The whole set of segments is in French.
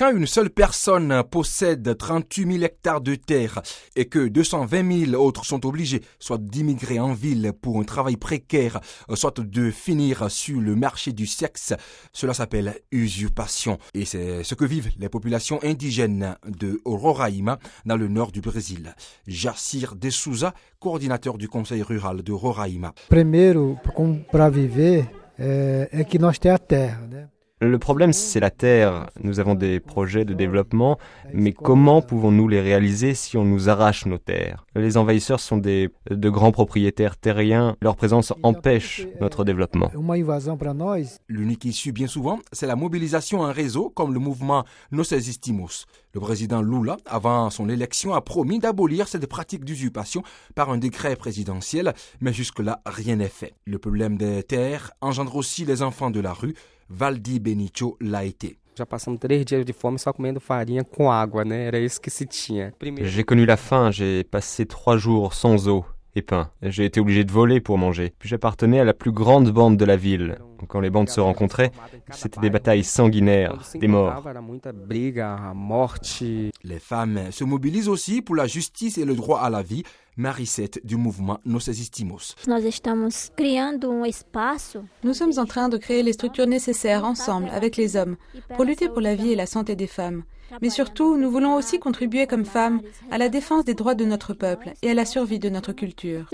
Quand une seule personne possède 38 000 hectares de terre et que 220 000 autres sont obligés soit d'immigrer en ville pour un travail précaire, soit de finir sur le marché du sexe, cela s'appelle usurpation. Et c'est ce que vivent les populations indigènes de Roraima dans le nord du Brésil. Jacir de Souza, coordinateur du conseil rural de Roraima. Primeiro, para viver, é que nós temos a terra, né? Le problème, c'est la terre. Nous avons des projets de développement, mais comment pouvons-nous les réaliser si on nous arrache nos terres? Les envahisseurs sont de grands propriétaires terriens. Leur présence empêche notre développement. L'unique issue, bien souvent, c'est la mobilisation en réseau, comme le mouvement Nós Existimos. Le président Lula, avant son élection, a promis d'abolir cette pratique d'usurpation par un décret présidentiel, mais jusque-là, rien n'est fait. Le problème des terres engendre aussi les enfants de la rue. Valdi Benicio l'a été. Já passamos 3 dias de fome só comendo farinha com água, né? Era isso que se tinha. J'ai connu la faim, j'ai passé 3 jours sans eau et pain. J'ai été obligé de voler pour manger. Puis j'appartenais à la plus grande bande de la ville. Quand les bandes se rencontraient, c'était des batailles sanguinaires, des morts. Les femmes se mobilisent aussi pour la justice et le droit à la vie. Maricette du mouvement Nós Existimos. Nous sommes en train de créer les structures nécessaires ensemble avec les hommes pour lutter pour la vie et la santé des femmes. Mais surtout, nous voulons aussi contribuer comme femmes à la défense des droits de notre peuple et à la survie de notre culture.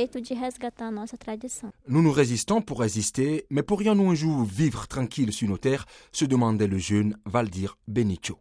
Nous nous résistons pour résister, mais pourrions-nous un jour vivre tranquille sur nos terres, se demandait le jeune Valdir Benicio.